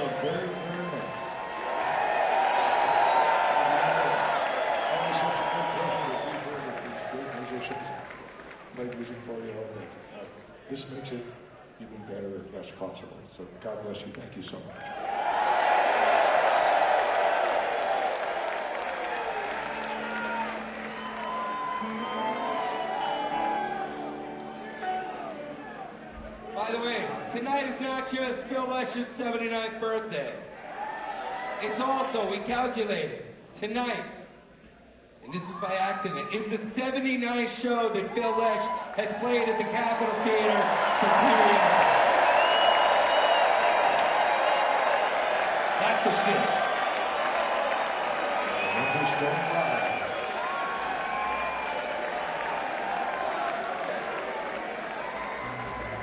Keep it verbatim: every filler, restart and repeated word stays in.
so very, very much. Always such a good pleasure to be here with these great musicians. Play music for you all night. Uh, this makes it even better if that's possible. So God bless you. Thank you so much. By the way, tonight is not just Phil Lesh's seventy-ninth birthday. It's also, we calculated, tonight, and this is by accident, is the seventy-ninth show that Phil Lesh has played at the Capitol Theater since he was young. That's the shit. Numbers don't lie.